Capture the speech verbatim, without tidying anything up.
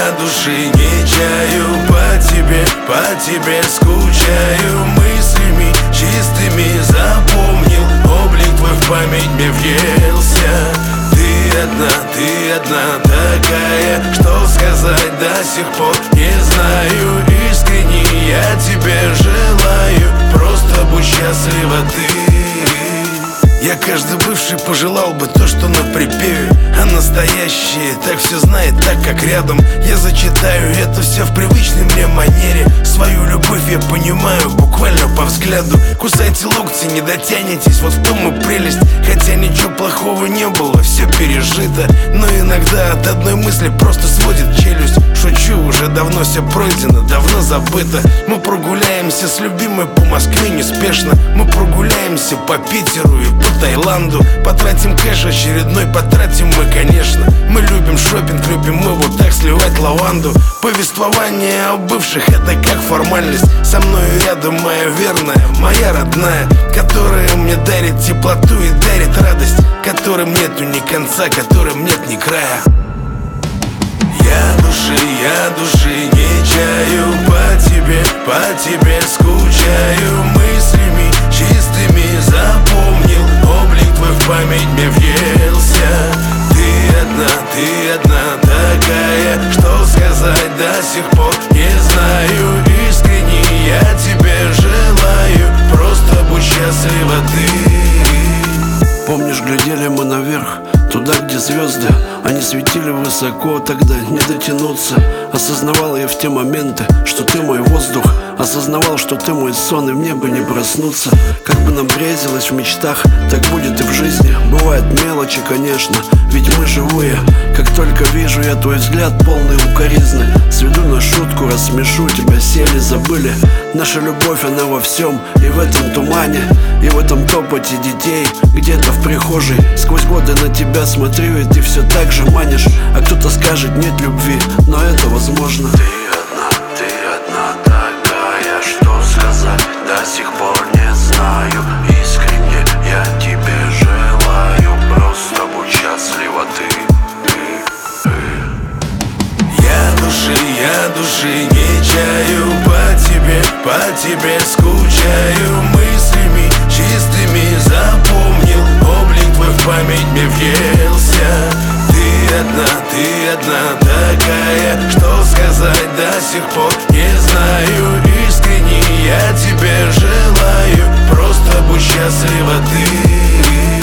я души не чаю. По тебе, по тебе скучаю. Мыслями чистыми запомнил облик твой, в память мне въелся. Ты одна, ты одна такая, что сказать до сих пор не знаю. Искренне я тебе желаю, просто будь счастлива ты. Я каждый бывший пожелал бы то, что на припеве, а настоящие так все знает, так как рядом. Я зачитаю это все в привычной мне манере. Свою любовь я понимаю буквально по взгляду. Кусайте локти, не дотянетесь, вот в том и прелесть. Хотя ничего плохого не было, все пережито, но иногда от одной мысли просто сводит челюсть. Шучу, уже давно все пройдено, давно забыто. Мы прогуляемся с любимой по Москве неспешно. Мы прогуляемся по Питеру и по Таиланду. Потратим кэш очередной, потратим мы, конечно. Мы любим шопинг, любим мы вот так сливать лаванду. Повествование о бывших — это как формальность. Со мною рядом моя верная, моя родная, которая мне дарит теплоту и дарит радость, которым нету ни конца, которым нет ни края. Я души, я души не чаю. По тебе, по тебе скучаю. Мыслями чистыми запомнил облик твой, в память мне въелся. Ты одна, ты одна такая, что сказать до сих пор не знаю. Искренне я тебе желаю, просто будь счастлива ты. Помнишь, глядели мы наверх, туда, где звезды, они светили высоко, тогда не дотянуться. Осознавал я в те моменты, что ты мой воздух. Осознавал, что ты мой сон, и мне бы не проснуться. Как бы нам грезилось в мечтах, так будет и в жизни. Бывают мелочи, конечно, ведь мы живые. Как только вижу я твой взгляд, полный укоризны, сведу на шутку, рассмешу тебя, сели, забыли. Наша любовь, она во всем, и в этом тумане, и в этом топоте детей, где-то в прихожей. Сквозь годы на тебя смотрю, и ты все так же манишь. А кто-то скажет, нет любви, но это возможно. Ты одна, ты одна такая, что сказать до сих пор не знаю. Искренне я тебе желаю, просто будь счастлива ты. Я души, я души не чаю. По тебе, по тебе скучаю. Мыслями чистыми запомнил облик твой, в память мне въелся. Ты одна, ты одна такая, что сказать до сих пор не знаю. Искренне я тебе желаю, просто будь счастлива ты.